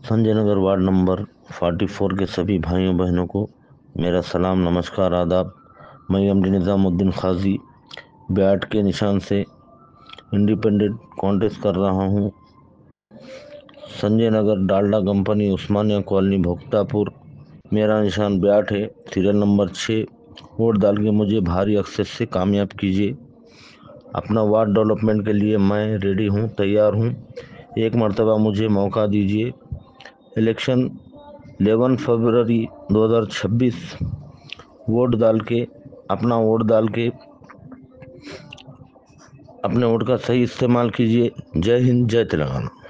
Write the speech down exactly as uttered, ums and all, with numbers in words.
Sanjay Nagar ward number चौवालीस के सभी भाइयों बहनों को मेरा सलाम, नमस्कार, आदाब। मैं एमडी निज़ामुद्दीन खाजी बैट के निशान से इंडिपेंडेंट कॉन्टेस्ट कर रहा हूं। संजय नगर डालडा कंपनी उस्मानिया कॉलोनी भोक्तापुर मेरा निशान बैट है। सीरियल नंबर छः। वोट डाल के मुझे भारी अक्सर से कामयाब कीजिए। अपना वार्ड डेवलपमेंट के लिए मैं रेडी हूं, तैयार हूं। एक मर्तबा मुझे मौका दीजिए। इलेक्शन ग्यारह फरवरी दो हज़ार छब्बीस। वोट डाल के अपना वोट डाल के अपने वोट का सही इस्तेमाल कीजिए। जय हिंद, जय तेलंगाना।